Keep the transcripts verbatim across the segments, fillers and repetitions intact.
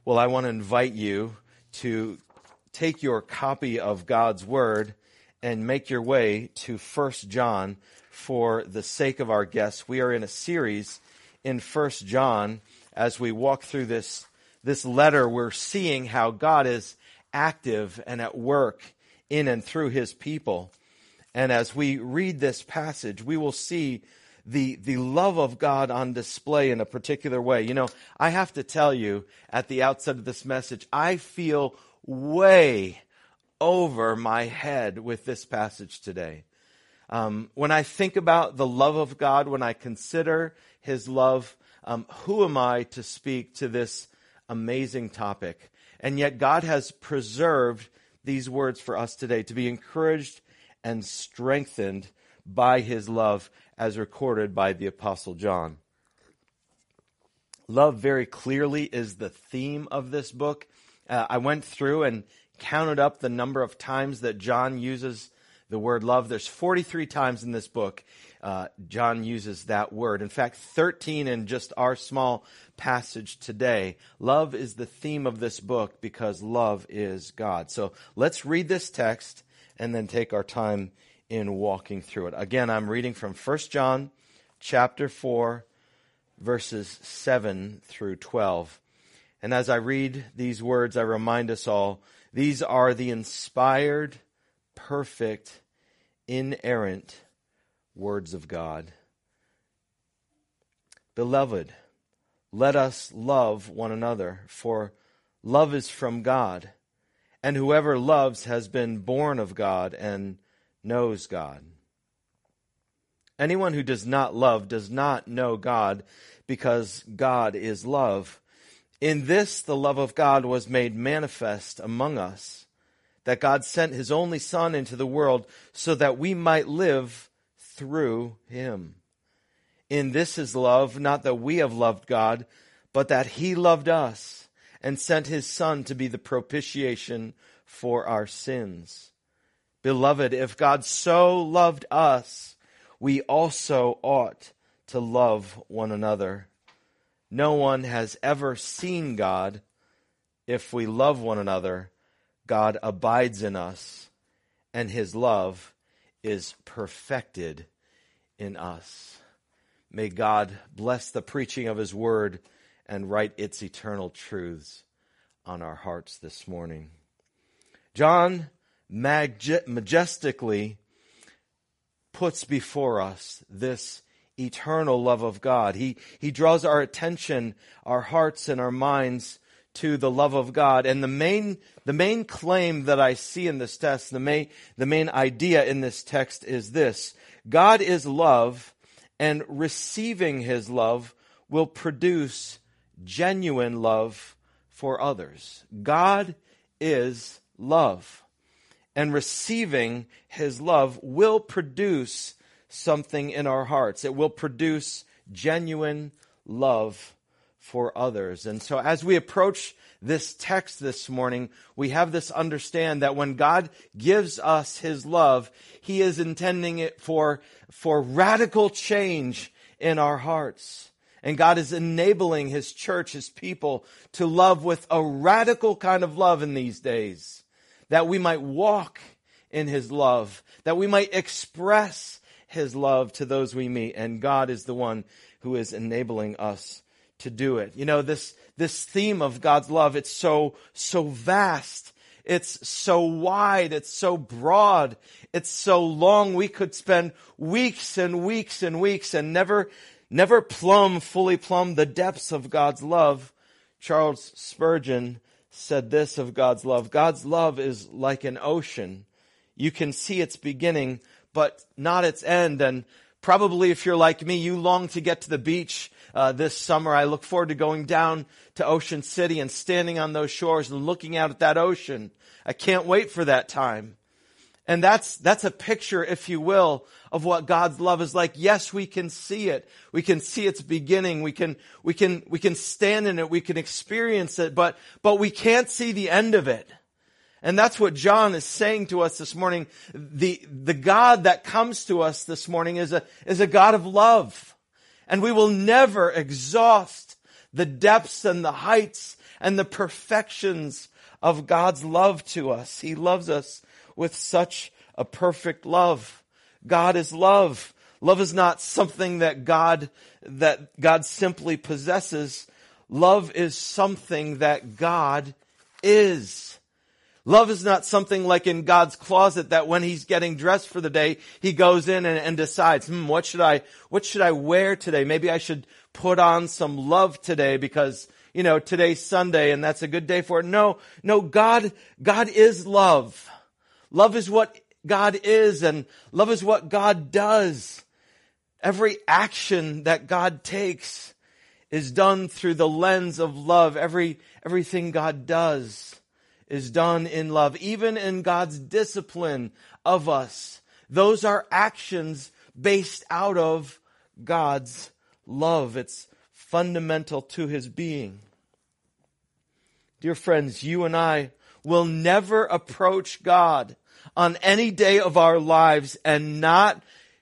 Well, I want to invite you to take your copy of God's Word and make your way to First John for the sake of our guests. We are in a series in First John. As we walk through this, this letter, we're seeing how God is active and at work in and through His people. And as we read this passage, we will see the, the love of God on display in a particular way. You know, I have to tell you at the outset of this message, I feel way over my head with this passage today. Um, when I think about the love of God, when I consider His love, um, who am I to speak to this amazing topic? And yet God has preserved these words for us today to be encouraged and strengthened by His love as recorded by the Apostle John. Love very clearly is the theme of this book. Uh, I went through and counted up the number of times that John uses the word love. There's forty-three times in this book uh, John uses that word. In fact, thirteen in just our small passage today. Love is the theme of this book because love is God. So let's read this text and then take our time in walking through it. Again, I'm reading from First John chapter four, verses seven through twelve. And as I read these words, I remind us all, these are the inspired, perfect, inerrant words of God. Beloved, let us love one another, for love is from God, and whoever loves has been born of God and knows God. Anyone who does not love does not know God, because God is love. In this the love of God was made manifest among us, that God sent His only Son into the world so that we might live through Him. In this is love, not that we have loved God, but that He loved us and sent His Son to be the propitiation for our sins. Beloved, if God so loved us, we also ought to love one another. No one has ever seen God. If we love one another, God abides in us, and His love is perfected in us. May God bless the preaching of His word and write its eternal truths on our hearts this morning. John majestically puts before us this eternal love of God. He, he draws our attention, our hearts and our minds to the love of God. And the main, the main claim that I see in this text, the main, the main idea in this text is this: God is love, and receiving His love will produce genuine love for others. God is love, and receiving His love will produce something in our hearts. It will produce genuine love for others. And so as we approach this text this morning, we have this understand that when God gives us His love, He is intending it for, for radical change in our hearts. And God is enabling His church, His people, to love with a radical kind of love in these days, that we might walk in His love, that we might express His love to those we meet. And God is the one who is enabling us to do it. You know, this, this theme of God's love, it's so, so vast. It's so wide. It's so broad. It's so long. We could spend weeks and weeks and weeks and never, never plumb, fully plumb the depths of God's love. Charles Spurgeon said this of God's love: God's love is like an ocean. You can see its beginning, but not its end. And probably if you're like me, you long to get to the beach uh, this summer. I look forward to going down to Ocean City and standing on those shores and looking out at that ocean. I can't wait for that time. And that's, that's a picture, if you will, of what God's love is like. Yes, we can see it. We can see its beginning. We can, we can, we can stand in it. We can experience it, but, but we can't see the end of it. And that's what John is saying to us this morning. The, the God that comes to us this morning is a, is a God of love. And we will never exhaust the depths and the heights and the perfections of God's love to us. He loves us with such a perfect love. God is love. Love is not something that God, that God simply possesses. Love is something that God is. Love is not something like in God's closet that when he's getting dressed for the day, he goes in and, and decides, hmm, what should I, what should I wear today? Maybe I should put on some love today because, you know, today's Sunday and that's a good day for it. No, no, God, God is love. Love is what God is, and love is what God does. Every action that God takes is done through the lens of love. Every, everything God does is done in love. Even in God's discipline of us, those are actions based out of God's love. It's fundamental to his being. Dear friends, you and I will never approach God on any day of our lives and not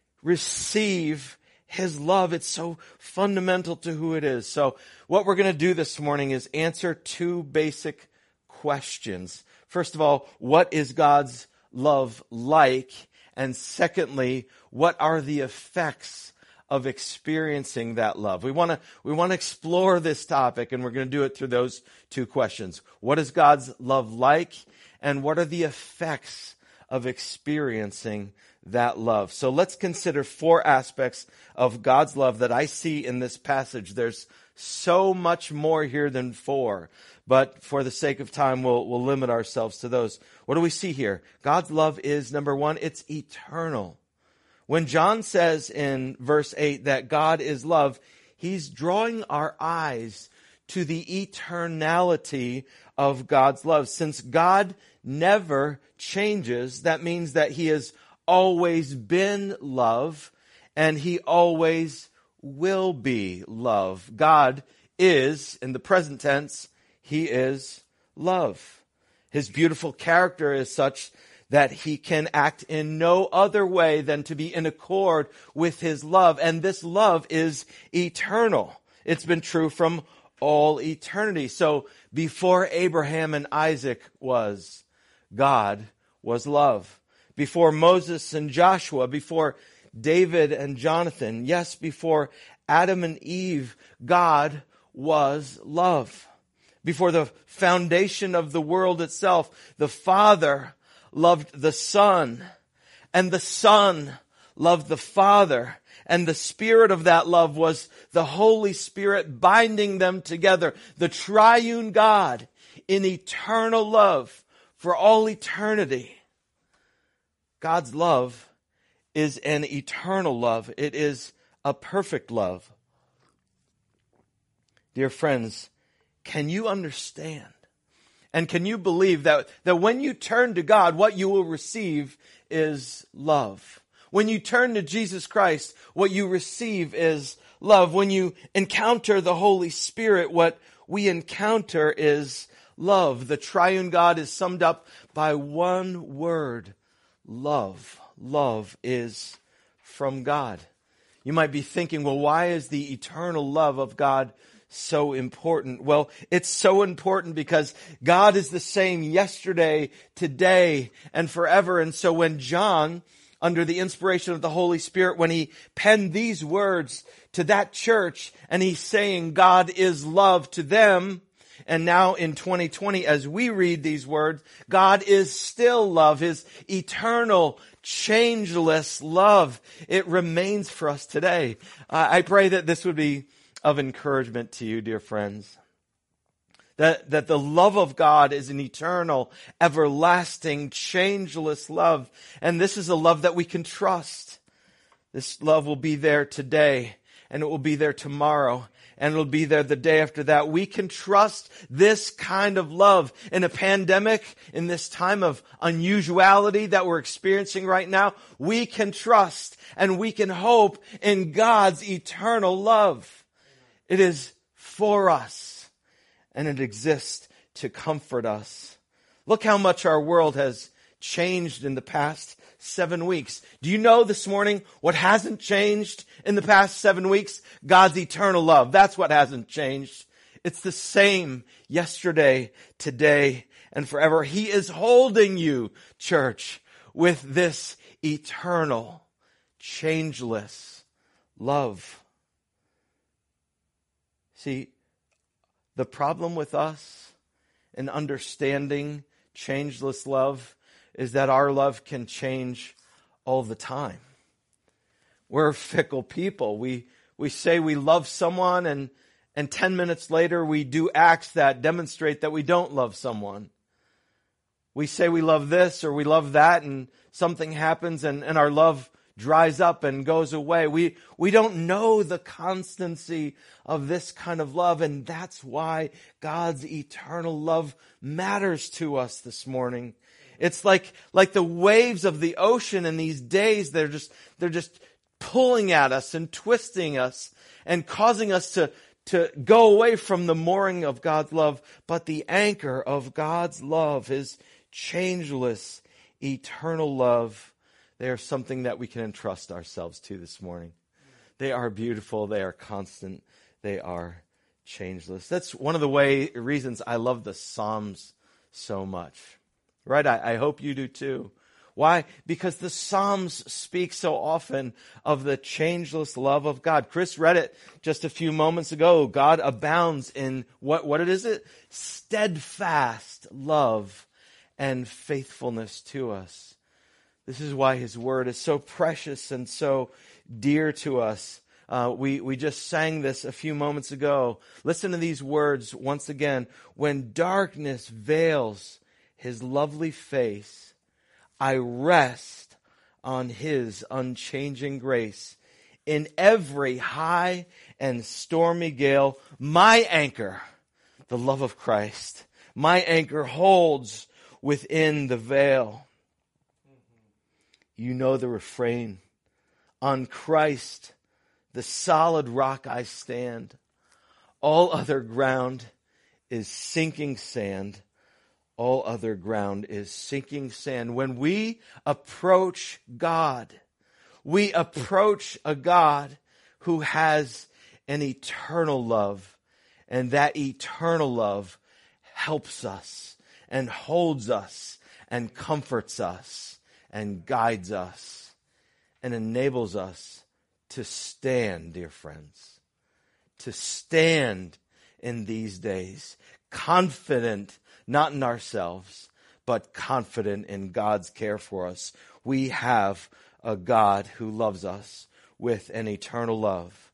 receive his love. It's so fundamental to who it is. So what we're going to do this morning is answer two basic questions. First of all, what is God's love like? And secondly, what are the effects of experiencing that love? We want to we want to explore this topic, and we're going to do it through those two questions. What is God's love like? And what are the effects of experiencing that love? So let's consider four aspects of God's love that I see in this passage. There's so much more here than four, but for the sake of time, we'll, we'll limit ourselves to those. What do we see here? God's love is, number one, it's eternal. When John says in verse eight that God is love, he's drawing our eyes to the eternality of God's love. Since God never changes, that means that he has always been love, and he always will be love. God is, in the present tense, he is love. His beautiful character is such that he can act in no other way than to be in accord with his love. And this love is eternal. It's been true from all eternity. So before Abraham and Isaac was, God was love. Before Moses and Joshua, before David and Jonathan, yes, before Adam and Eve, God was love. Before the foundation of the world itself, the Father loved the Son, and the Son loved the Father, and the Spirit of that love was the Holy Spirit binding them together. The triune God in eternal love for all eternity. God's love is an eternal love. It is a perfect love. Dear friends, can you understand? And can you believe that, that when you turn to God, what you will receive is love? When you turn to Jesus Christ, what you receive is love. When you encounter the Holy Spirit, what we encounter is love. The triune God is summed up by one word: love. Love is from God. You might be thinking, well, why is the eternal love of God so important? Well, it's so important because God is the same yesterday, today, and forever. And so when John, under the inspiration of the Holy Spirit, when he penned these words to that church, and he's saying God is love to them, and now in twenty twenty, as we read these words, God is still love. His eternal, changeless love, it remains for us today. Uh, I pray that this would be of encouragement to you, dear friends. That, that the love of God is an eternal, everlasting, changeless love. And this is a love that we can trust. This love will be there today, and it will be there tomorrow, and it'll be there the day after that. We can trust this kind of love. In a pandemic, in this time of unusuality that we're experiencing right now, we can trust and we can hope in God's eternal love. It is for us, and it exists to comfort us. Look how much our world has changed in the past seven weeks. Do you know this morning what hasn't changed in the past seven weeks? God's eternal love. That's what hasn't changed. It's the same yesterday, today, and forever. He is holding you, church, with this eternal, changeless love. See, the problem with us in understanding changeless love is that our love can change all the time. We're fickle people. We we say we love someone, and and ten minutes later we do acts that demonstrate that we don't love someone. We say we love this or we love that, and something happens and, and our love dries up and goes away. We we don't know the constancy of this kind of love, and that's why God's eternal love matters to us this morning. It's like like the waves of the ocean in these days. They're just they're just pulling at us and twisting us and causing us to to go away from the mooring of God's love. But the anchor of God's love, His changeless, eternal love, they are something that we can entrust ourselves to this morning. They are beautiful. They are constant. They are changeless. That's one of the way reasons I love the Psalms so much. Right? I, I hope you do too. Why? Because the Psalms speak so often of the changeless love of God. Chris read it just a few moments ago. God abounds in what, what it is it? Steadfast love and faithfulness to us. This is why His word is so precious and so dear to us. Uh, we, we just sang this a few moments ago. Listen to these words once again. When darkness veils His lovely face, I rest on His unchanging grace. In every high and stormy gale, my anchor, the love of Christ, my anchor holds within the veil. You know the refrain. On Christ, the solid rock I stand. All other ground is sinking sand. All other ground is sinking sand. When we approach God, we approach a God who has an eternal love. And that eternal love helps us and holds us and comforts us and guides us and enables us to stand, dear friends, to stand in these days, confident not in ourselves, but confident in God's care for us. We have a God who loves us with an eternal love.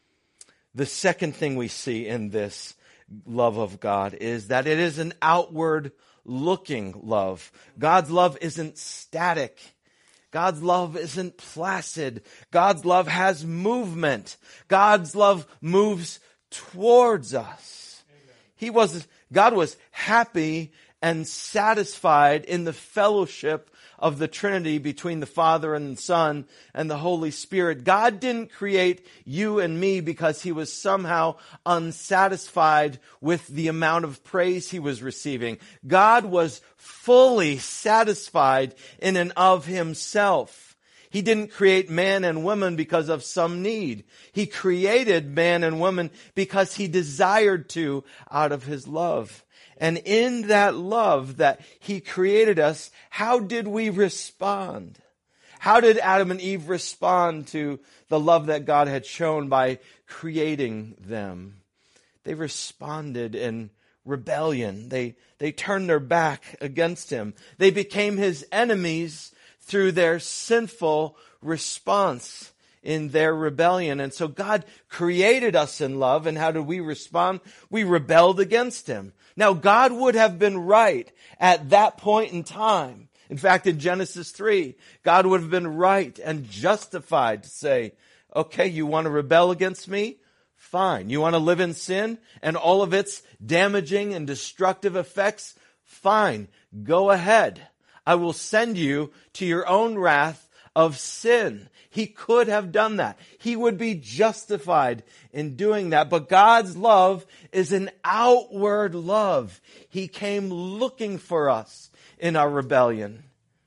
The second thing we see in this love of God is that it is an outward looking love. God's love isn't static. God's love isn't placid. God's love has movement. God's love moves towards us. Amen. He was God was happy and satisfied in the fellowship of the Trinity between the Father and the Son and the Holy Spirit. God didn't create you and me because He was somehow unsatisfied with the amount of praise He was receiving. God was fully satisfied in and of Himself. He didn't create man and woman because of some need. He created man and woman because He desired to out of His love. And in that love that He created us, how did we respond? How did Adam and Eve respond to the love that God had shown by creating them? They responded in rebellion. They, they turned their back against Him. They became His enemies through their sinful response in their rebellion. And so God created us in love, and how did we respond? We rebelled against Him. Now, God would have been right at that point in time. In fact, in Genesis three, God would have been right and justified to say, okay, you want to rebel against me? Fine. You want to live in sin and all of its damaging and destructive effects? Fine. Go ahead. I will send you to your own wrath of sin. He could have done that. He would be justified in doing that. But God's love is an outward love. He came looking for us in our rebellion.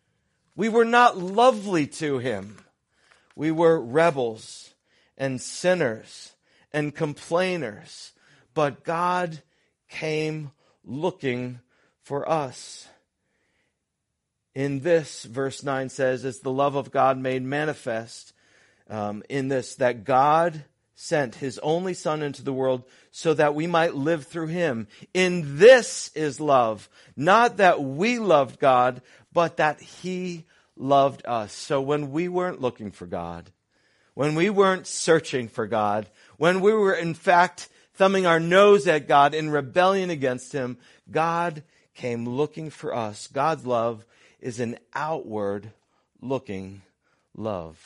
We were not lovely to Him. We were rebels and sinners and complainers. but God came looking for us. In this, verse nine says, is the love of God made manifest um, in this, that God sent his only Son into the world so that we might live through him. In this is love, not that we loved God, but that he loved us. So when we weren't looking for God, when we weren't searching for God, when we were in fact thumbing our nose at God in rebellion against him, God came looking for us. God's love is an outward looking love.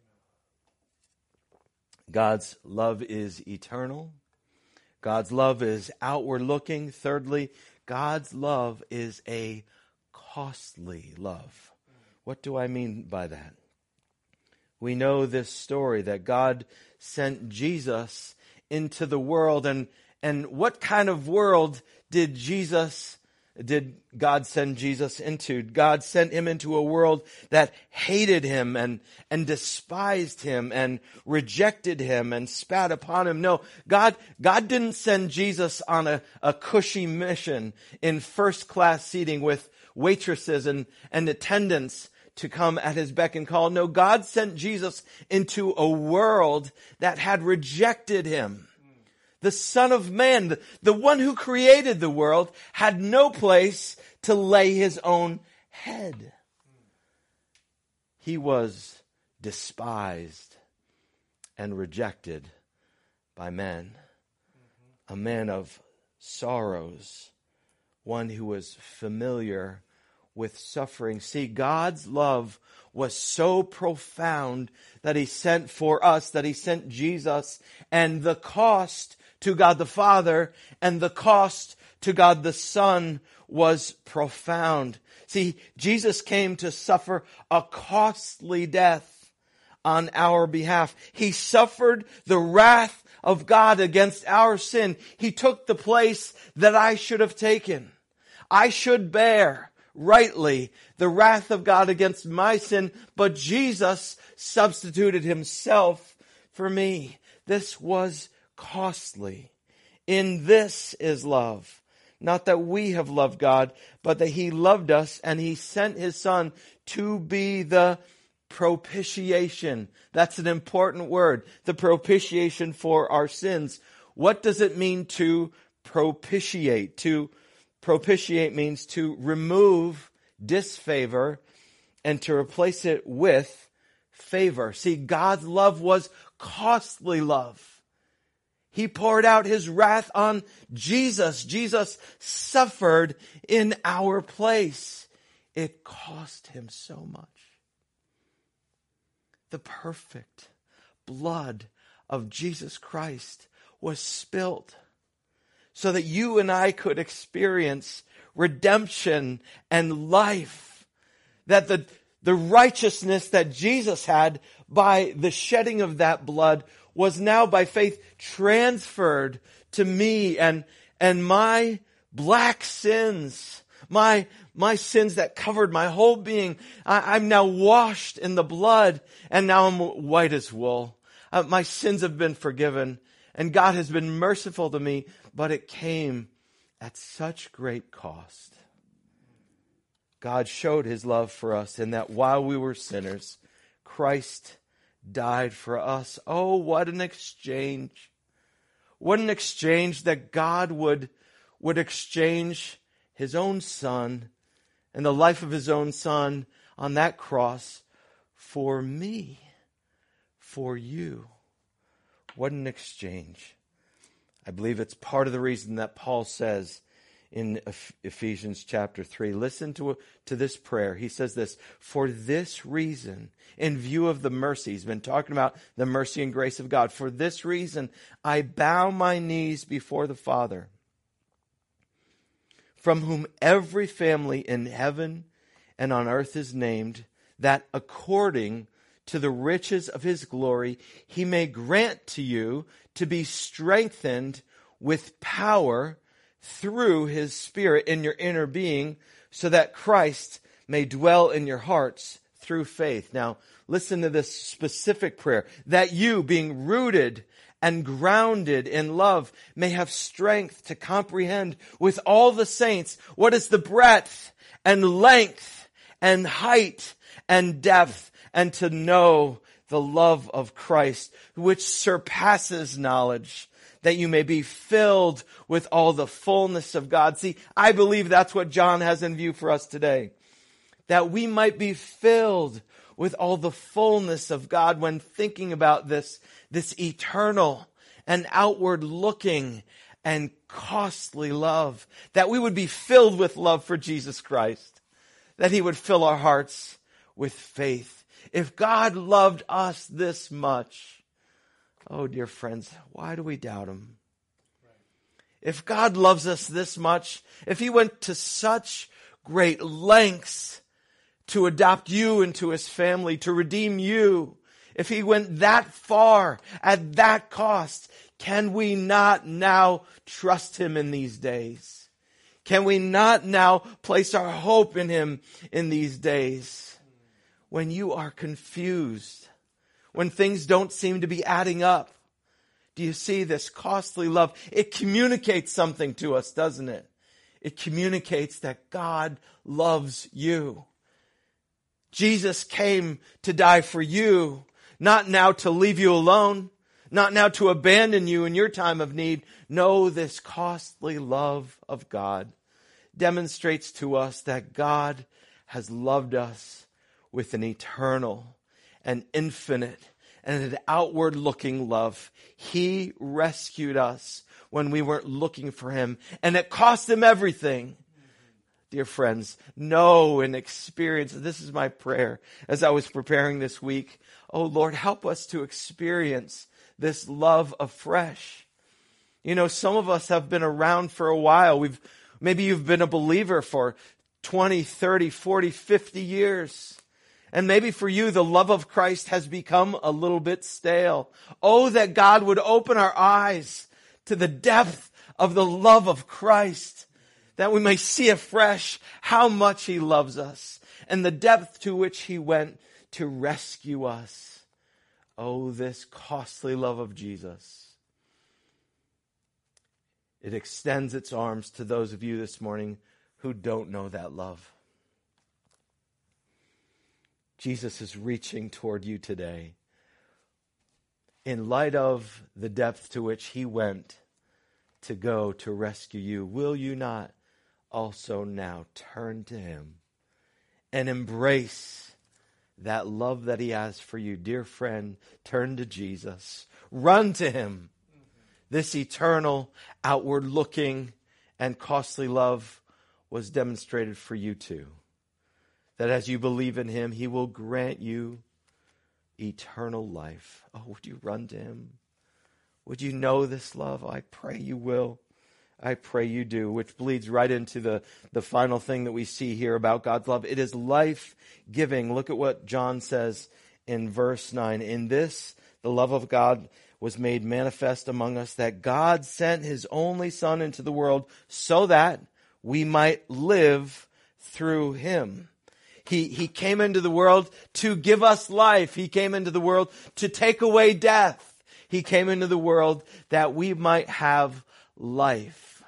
God's love is eternal. God's love is outward looking. Thirdly, God's love is a costly love. What do I mean by that? We know this story that God sent Jesus into the world. And, and what kind of world did Jesus Did God send Jesus into? God sent him into a world that hated him and, and despised him and rejected him and spat upon him. No, God, God didn't send Jesus on a, a cushy mission in first class seating with waitresses and, and attendants to come at his beck and call. No, God sent Jesus into a world that had rejected him. The Son of Man, the, the one who created the world, had no place to lay his own head. He was despised and rejected by men. A man of sorrows, one who was familiar with suffering. See, God's love was so profound that he sent for us, that he sent Jesus, and the cost to God the Father and the cost to God the Son was profound. See, Jesus came to suffer a costly death on our behalf. He suffered the wrath of God against our sin. He took the place that I should have taken. I should bear rightly the wrath of God against my sin, but Jesus substituted himself for me. This was costly. In this is love. Not that we have loved God, but that he loved us and he sent his Son to be the propitiation. That's an important word. The propitiation for our sins. What does it mean to propitiate? To propitiate means to remove disfavor and to replace it with favor. See, God's love was costly love. He poured out his wrath on Jesus. Jesus suffered in our place. It cost him so much. The perfect blood of Jesus Christ was spilt so that you and I could experience redemption and life. That the, the righteousness that Jesus had by the shedding of that blood was now by faith transferred to me, and, and my black sins, my, my sins that covered my whole being, I, I'm now washed in the blood, and now I'm white as wool. Uh, my sins have been forgiven, and God has been merciful to me, but it came at such great cost. God showed his love for us in that while we were sinners, Christ died for us. Oh, what an exchange. What an exchange that God would, would exchange his own Son and the life of his own Son on that cross for me, for you. What an exchange. I believe it's part of the reason that Paul says in Ephesians chapter three, listen to, to this prayer. He says this, for this reason, in view of the mercy, he's been talking about the mercy and grace of God. For this reason, I bow my knees before the Father, from whom every family in heaven and on earth is named, that according to the riches of his glory, he may grant to you to be strengthened with power through his Spirit in your inner being, so that Christ may dwell in your hearts through faith. Now, listen to this specific prayer. That you, being rooted and grounded in love, may have strength to comprehend with all the saints what is the breadth and length and height and depth, and to know the love of Christ, which surpasses knowledge, that you may be filled with all the fullness of God. See, I believe that's what John has in view for us today, that we might be filled with all the fullness of God when thinking about this, this eternal and outward looking and costly love, that we would be filled with love for Jesus Christ, that he would fill our hearts with faith. If God loved us this much, oh dear friends, why do we doubt him? If God loves us this much, if he went to such great lengths to adopt you into his family, to redeem you, if he went that far at that cost, can we not now trust him in these days? Can we not now place our hope in him in these days? When you are confused, when things don't seem to be adding up, do you see this costly love? It communicates something to us, doesn't it? It communicates that God loves you. Jesus came to die for you, not now to leave you alone, not now to abandon you in your time of need. No, this costly love of God demonstrates to us that God has loved us with an eternal and infinite and an outward looking love. He rescued us when we weren't looking for him, and it cost him everything. Dear friends, know and experience. This is my prayer as I was preparing this week. Oh Lord, help us to experience this love afresh. You know, some of us have been around for a while. We've, maybe you've been a believer for twenty, thirty, forty, fifty years. And maybe for you, the love of Christ has become a little bit stale. Oh, that God would open our eyes to the depth of the love of Christ, that we may see afresh how much he loves us and the depth to which he went to rescue us. Oh, this costly love of Jesus. It extends its arms to those of you this morning who don't know that love. Jesus is reaching toward you today. In light of the depth to which he went to go to rescue you, will you not also now turn to him and embrace that love that he has for you? Dear friend, turn to Jesus. Run to him. This eternal, outward-looking, and costly love was demonstrated for you too. That as you believe in him, he will grant you eternal life. Oh, would you run to him? Would you know this love? I pray you will. I pray you do, which bleeds right into the, the final thing that we see here about God's love. It is life-giving. Look at what John says in verse nine. In this, the love of God was made manifest among us, that God sent his only Son into the world so that we might live through him. He, he came into the world to give us life. He came into the world to take away death. He came into the world that we might have life,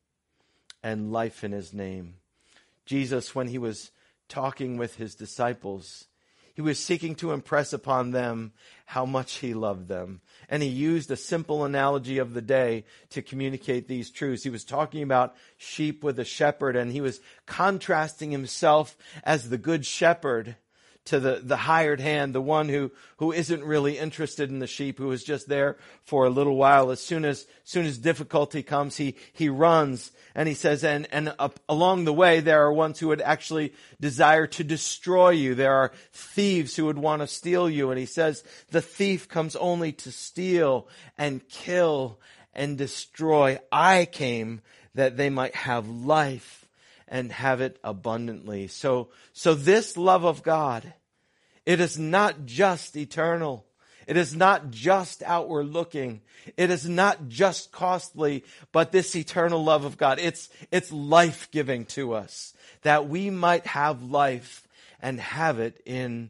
and life in his name. Jesus, when he was talking with his disciples, he was seeking to impress upon them how much he loved them. And he used a simple analogy of the day to communicate these truths. He was talking about sheep with a shepherd, and he was contrasting himself as the good shepherd to the, the hired hand, the one who, who isn't really interested in the sheep, who is just there for a little while. As soon as, soon as difficulty comes, he, he runs, and he says, and, and up, along the way, there are ones who would actually desire to destroy you. There are thieves who would want to steal you. And he says, the thief comes only to steal and kill and destroy. I came that they might have life and have it abundantly. So, so this love of God, it is not just eternal. It is not just outward looking. It is not just costly, but this eternal love of God, it's, it's life-giving to us, that we might have life and have it in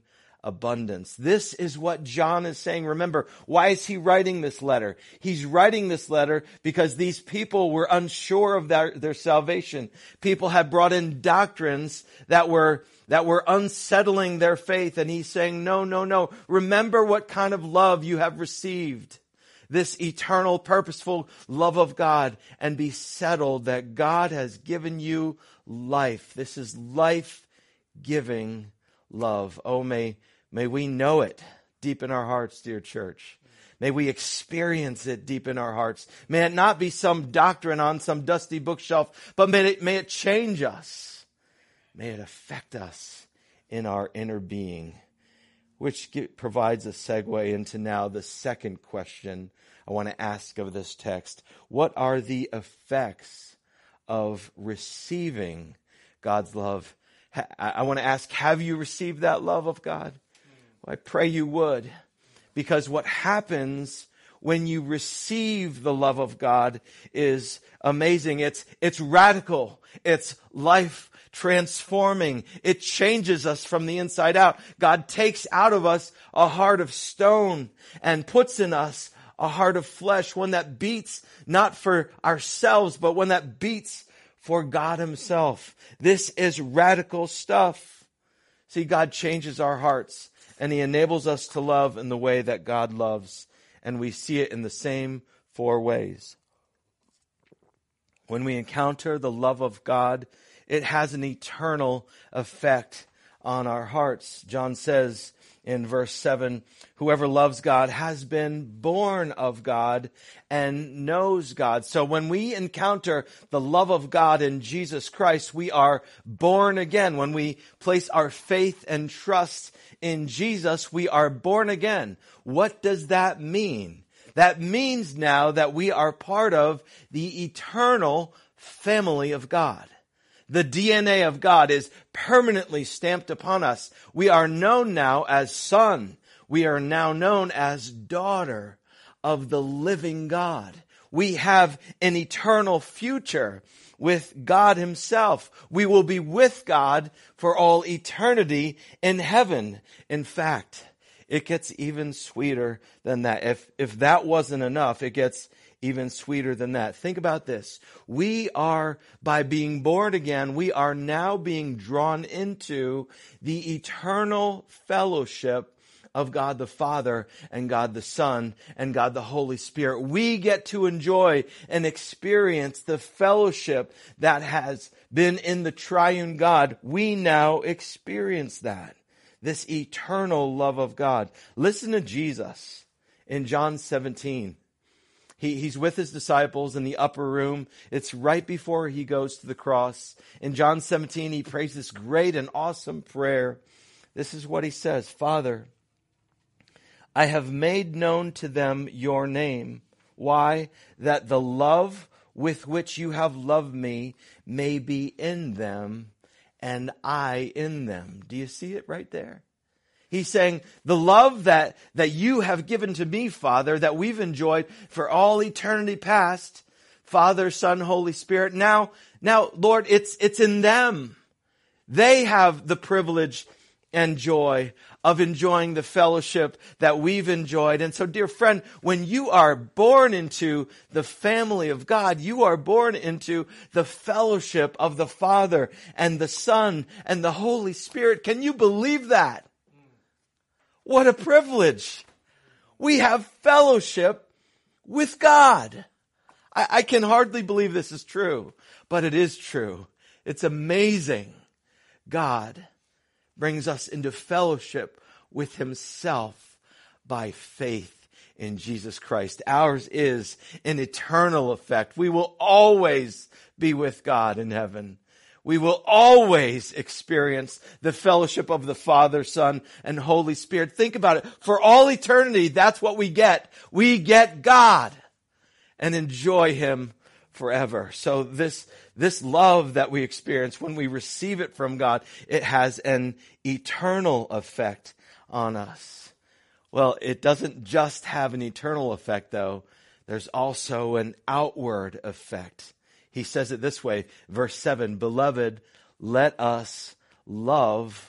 abundance. This is what John is saying. Remember, why is he writing this letter? He's writing this letter because these people were unsure of their, their salvation. People had brought in doctrines that were that were unsettling their faith. And he's saying, no, no, no. Remember what kind of love you have received. This eternal, purposeful love of God, and be settled that God has given you life. This is life-giving love. Oh, may, may we know it deep in our hearts, dear church. May we experience it deep in our hearts. May it not be some doctrine on some dusty bookshelf, but may it, may it change us. May it affect us in our inner being. Which get, provides a segue into now the second question I want to ask of this text. What are the effects of receiving God's love? I, I want to ask, have you received that love of God? Well, I pray you would. Because what happens when you receive the love of God is amazing. It's, it's radical. It's life transforming. It changes us from the inside out. God takes out of us a heart of stone and puts in us a heart of flesh, one that beats not for ourselves, but one that beats for God himself. This is radical stuff. See, God changes our hearts and he enables us to love in the way that God loves. And we see it in the same four ways. When we encounter the love of God, it has an eternal effect on our hearts. John says in verse seven, whoever loves God has been born of God and knows God. So when we encounter the love of God in Jesus Christ, we are born again. When we place our faith and trust in Jesus, we are born again. What does that mean? That means now that we are part of the eternal family of God. The D N A of God is permanently stamped upon us. We are known now as son. We are now known as daughter of the living God. We have an eternal future with God himself. We will be with God for all eternity in heaven. In fact, it gets even sweeter than that. If, if that wasn't enough, it gets even sweeter than that. Think about this. We are, by being born again, we are now being drawn into the eternal fellowship of God the Father and God the Son and God the Holy Spirit. We get to enjoy and experience the fellowship that has been in the triune God. We now experience that. This eternal love of God. Listen to Jesus in John seventeen. He, he's with his disciples in the upper room. It's right before he goes to the cross. In John seventeen, he prays this great and awesome prayer. This is what he says. Father, I have made known to them your name. Why? That the love with which you have loved me may be in them and I in them. Do you see it right there? He's saying, the love that, that you have given to me, Father, that we've enjoyed for all eternity past, Father, Son, Holy Spirit. Now, now, Lord, it's, it's in them. They have the privilege and joy of enjoying the fellowship that we've enjoyed. And so, dear friend, when you are born into the family of God, you are born into the fellowship of the Father and the Son and the Holy Spirit. Can you believe that? What a privilege. We have fellowship with God. I, I can hardly believe this is true, but it is true. It's amazing. God brings us into fellowship with himself by faith in Jesus Christ. Ours is an eternal effect. We will always be with God in heaven. We will always experience the fellowship of the Father, Son, and Holy Spirit. Think about it. For all eternity, that's what we get. We get God and enjoy him forever. So this, this love that we experience when we receive it from God, it has an eternal effect on us. Well, it doesn't just have an eternal effect, though. There's also an outward effect. He says it this way, verse seven, Beloved, let us love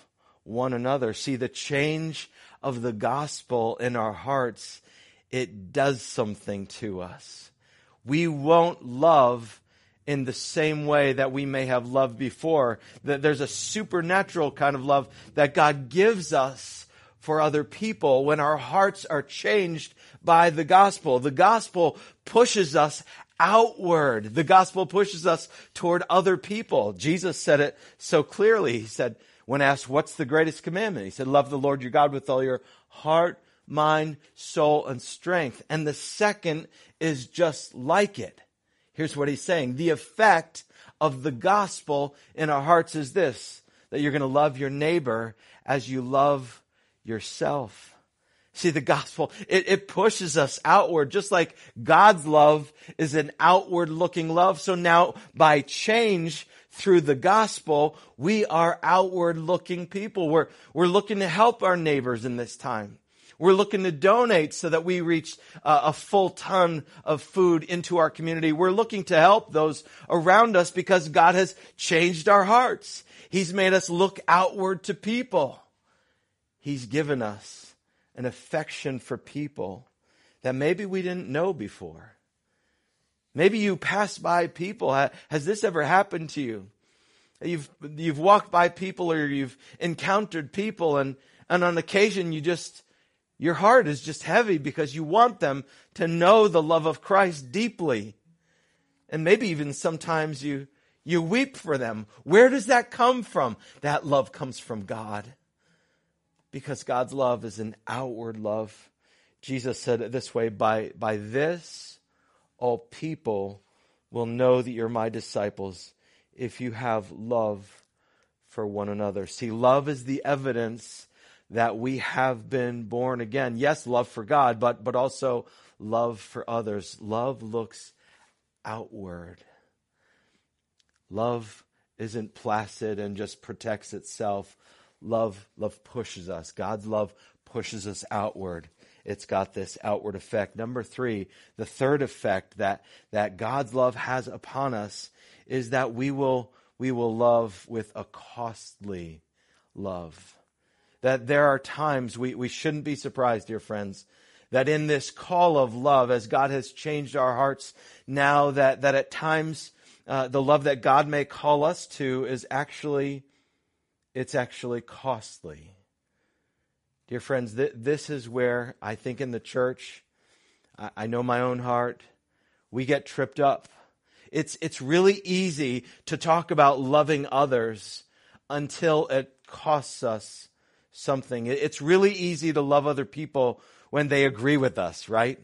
one another. See, the change of the gospel in our hearts, it does something to us. We won't love in the same way that we may have loved before. That there's a supernatural kind of love that God gives us for other people when our hearts are changed by the gospel. The gospel pushes us outward. The gospel pushes us toward other people. Jesus said it so clearly. He said, when asked, what's the greatest commandment? He said, love the Lord your God with all your heart, mind, soul, and strength. And the second is just like it. Here's what he's saying. The effect of the gospel in our hearts is this, that you're going to love your neighbor as you love yourself. See, the gospel, it, it pushes us outward, just like God's love is an outward looking love. So now by change through the gospel, we are outward looking people. We're, we're looking to help our neighbors in this time. We're looking to donate so that we reach uh, a full ton of food into our community. We're looking to help those around us because God has changed our hearts. He's made us look outward to people. He's given us an affection for people that maybe we didn't know before. Maybe you passed by people. Has this ever happened to you? You've, you've walked by people or you've encountered people and, and on occasion you just, your heart is just heavy because you want them to know the love of Christ deeply. And maybe even sometimes you, you weep for them. Where does that come from? That love comes from God. Because God's love is an outward love. Jesus said it this way, by, by this all people will know that you're my disciples if you have love for one another. See, love is the evidence that we have been born again. Yes, love for God, but, but also love for others. Love looks outward. Love isn't placid and just protects itself. Love, love pushes us. God's love pushes us outward. It's got this outward effect. Number three, the third effect that, that God's love has upon us is that we will, we will love with a costly love. That there are times we, we shouldn't be surprised, dear friends, that in this call of love, as God has changed our hearts now, that, that at times uh, the love that God may call us to is actually It's actually costly. Dear friends, th- this is where I think in the church, I-, I know my own heart, we get tripped up. It's, it's really easy to talk about loving others until it costs us something. It's really easy to love other people when they agree with us, right?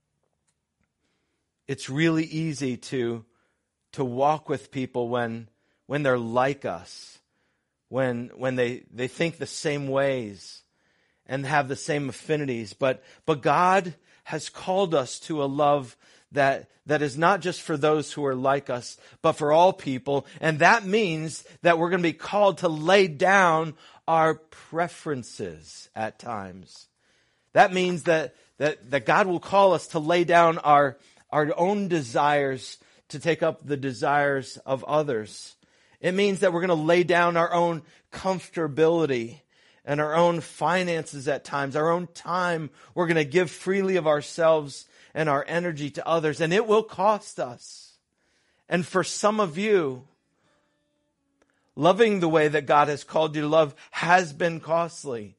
It's really easy to, to walk with people when, when they're like us. When when they, they think the same ways and have the same affinities. But but God has called us to a love that that is not just for those who are like us, but for all people. And that means that we're going to be called to lay down our preferences at times. That means that that, that God will call us to lay down our, our own desires to take up the desires of others. It means that we're going to lay down our own comfortability and our own finances at times, our own time. We're going to give freely of ourselves and our energy to others, and it will cost us. And for some of you, loving the way that God has called you to love has been costly.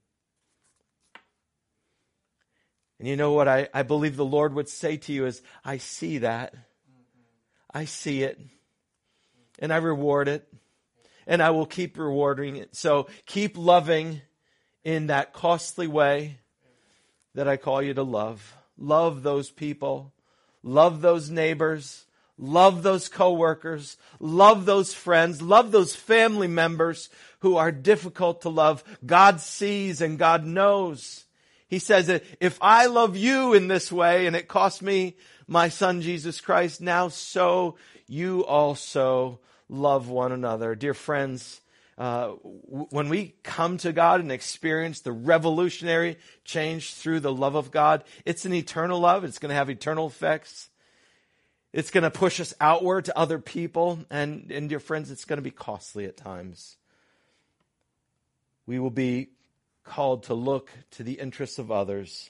And you know what I, I believe the Lord would say to you is, I see that. I see it. And I reward it. And I will keep rewarding it. So keep loving in that costly way that I call you to love. Love those people. Love those neighbors. Love those coworkers. Love those friends. Love those family members who are difficult to love. God sees and God knows. He says that if I love you in this way and it cost me my son Jesus Christ, now so you also love one another. Dear friends, uh, w- when we come to God and experience the revolutionary change through the love of God, it's an eternal love. It's going to have eternal effects. It's going to push us outward to other people. And, and dear friends, it's going to be costly at times. We will be called to look to the interests of others,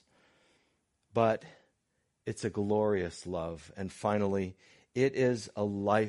but it's a glorious love. And finally, it is a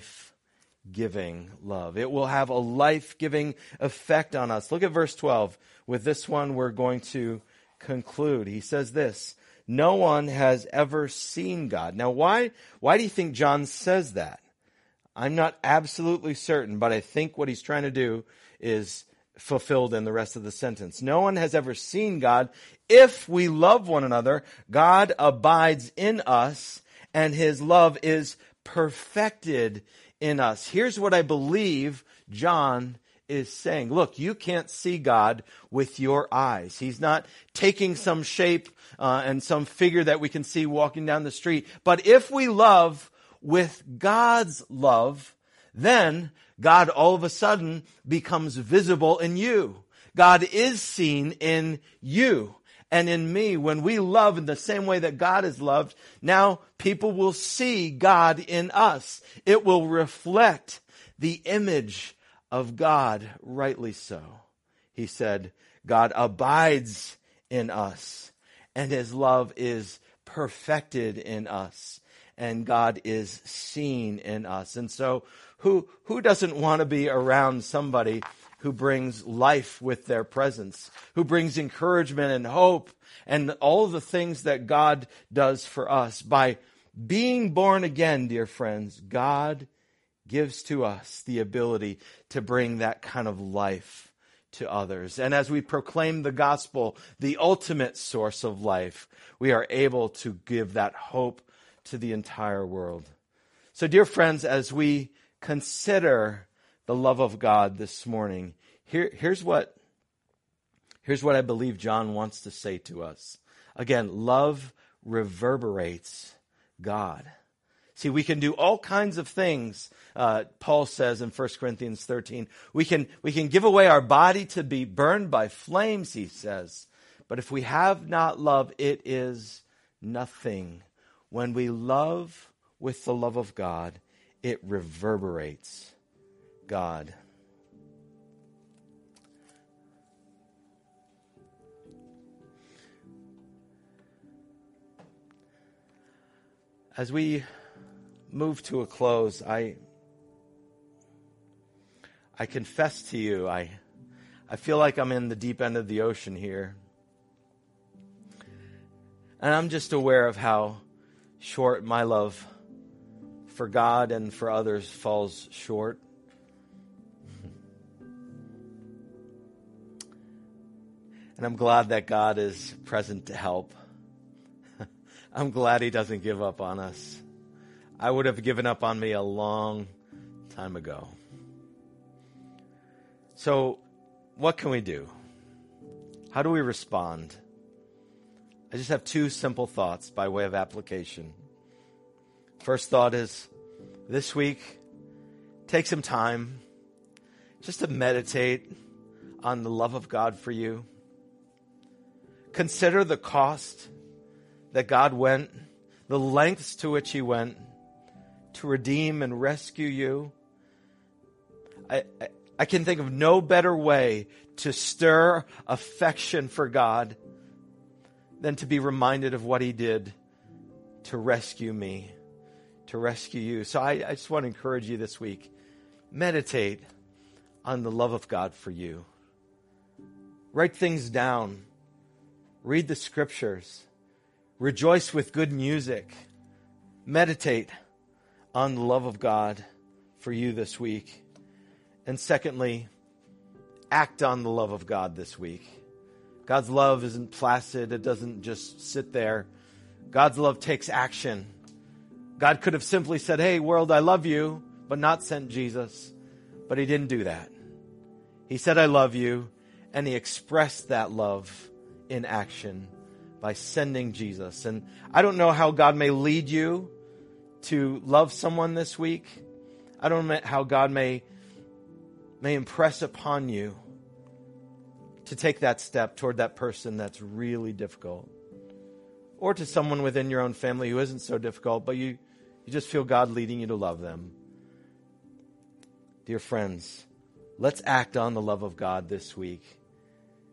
life-giving love. It will have a life-giving effect on us. Look at verse twelve. With this one, we're going to conclude. He says this, no one has ever seen God. Now, why, why do you think John says that? I'm not absolutely certain, but I think what he's trying to do is fulfilled in the rest of the sentence. No one has ever seen God. If we love one another, God abides in us, and his love is perfected in us. Here's what I believe John is saying. Look, you can't see God with your eyes. He's not taking some shape uh, and some figure that we can see walking down the street. But if we love with God's love, then God all of a sudden becomes visible in you. God is seen in you and in me. When we love in the same way that God is loved, now people will see God in us. It will reflect the image of God, rightly so. He said, God abides in us, and his love is perfected in us, and God is seen in us. And so who, who doesn't want to be around somebody who brings life with their presence, who brings encouragement and hope and all of the things that God does for us? By being born again, dear friends, God gives to us the ability to bring that kind of life to others. And as we proclaim the gospel, the ultimate source of life, we are able to give that hope to the entire world. So, dear friends, as we consider the love of God this morning, here, here's what, here's what I believe John wants to say to us. Again, love reverberates God. See, we can do all kinds of things, uh, Paul says in First Corinthians thirteen. We can, we can give away our body to be burned by flames, he says. But if we have not love, it is nothing. When we love with the love of God, it reverberates God. As we move to a close, I I confess to you, I I feel like I'm in the deep end of the ocean here. And I'm just aware of how short my love for God and for others falls short. And I'm glad that God is present to help. I'm glad he doesn't give up on us. I would have given up on me a long time ago. So, what can we do? How do we respond? I just have two simple thoughts by way of application. First thought is, this week, take some time just to meditate on the love of God for you. Consider the cost that God went, the lengths to which he went to redeem and rescue you. I, I, I can think of no better way to stir affection for God than to be reminded of what he did to rescue me, to rescue you. So I, I just want to encourage you this week, meditate on the love of God for you. Write things down. Read the scriptures. Rejoice with good music. Meditate on the love of God for you this week. And secondly, act on the love of God this week. God's love isn't placid. It doesn't just sit there. God's love takes action. God could have simply said, hey, world, I love you, but not sent Jesus. But he didn't do that. He said, I love you, and he expressed that love in action by sending Jesus. And I don't know how God may lead you to love someone this week. I don't know how God may, may impress upon you to take that step toward that person that's really difficult. Or to someone within your own family who isn't so difficult, but you, you just feel God leading you to love them. Dear friends, let's act on the love of God this week.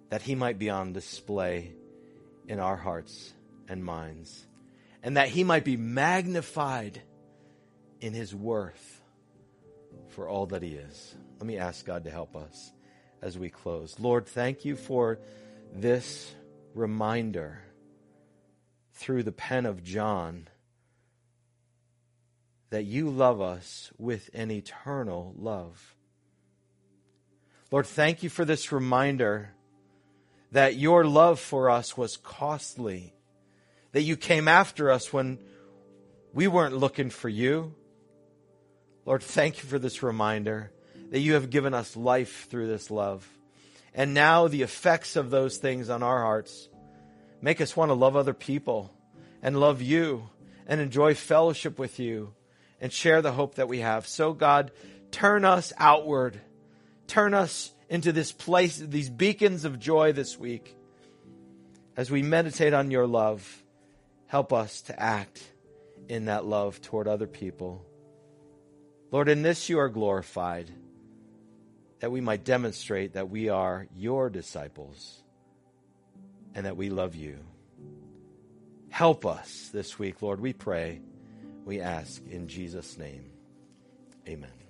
that he might be on display in our hearts and minds, and that he might be magnified in his worth for all that he is. Let me ask God to help us as we close. Lord, thank you for this reminder through the pen of John that you love us with an eternal love. Lord, thank you for this reminder that your love for us was costly, that you came after us when we weren't looking for you. Lord, thank you for this reminder that you have given us life through this love. And now the effects of those things on our hearts make us want to love other people and love you and enjoy fellowship with you and share the hope that we have. So God, turn us outward. Turn us into this place, these beacons of joy this week. As we meditate on your love, help us to act in that love toward other people. Lord, in this you are glorified, that we might demonstrate that we are your disciples and that we love you. Help us this week, Lord, we pray, we ask in Jesus' name. Amen.